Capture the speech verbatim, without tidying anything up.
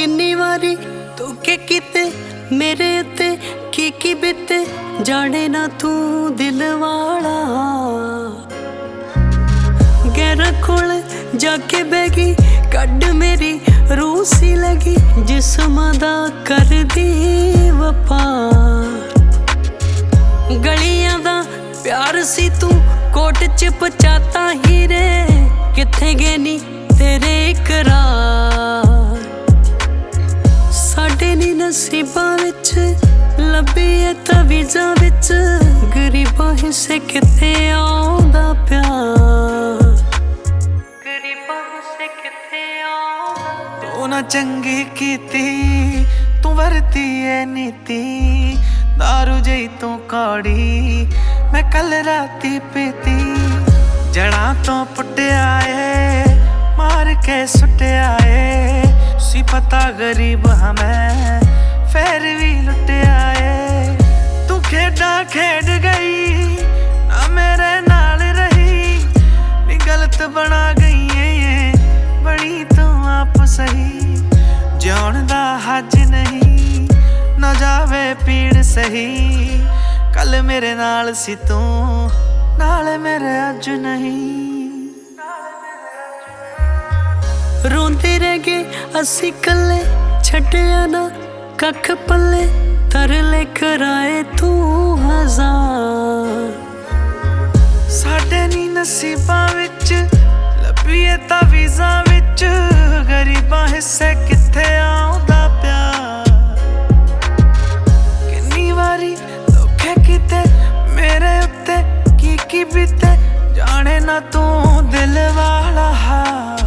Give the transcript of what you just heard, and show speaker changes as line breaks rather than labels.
किन्नी वारी तू के कीते मेरे उत्ते की की बीते जाने ना तू दिल वाला। गैर कोल जाके बैगी कड मेरी रूह सी लगी जिस्म दा कर दी वपार। गलियां दा प्यार सी तू कोट च पचाता हीरे किथे गए नी तेरे इकरार। साडे नी नसीबां विच लभी है तवीज़ां विच गरीबां हिस्से किथे आउंदा प्यार। गरीबां हिस्से किथे आउंदा
तू ना चंगी कीती तू वरती है नीति दारू जई तू कौड़ी मैं कल राती पीती। जड़ा तो पुट्टिया ए मार के सुट्टिया ए सी पता गरीब हाँ मैं फिर भी लुटिया ए। तू खेडा खेड गई ना मेरे नाल रही नी गलत बना गई है बड़ी तू आप सही। जिउण दा हज नहीं ना जावे पीड़ सही कल मेरे नाल सी तू नाल मेरे अज नहीं।
रोंदे रह गए असी कल्ले छड्डिया ना कख पल्ले तरले कराए तू हजार।
साडे नी नसीबां विच लभी है तवीज़ां विच गरीबां हिस्से किथे आउंदा प्यार। किन्नी वारी धोखे कीते मेरे उत्ते की की बीते जाने ना तू दिल वाला हाल।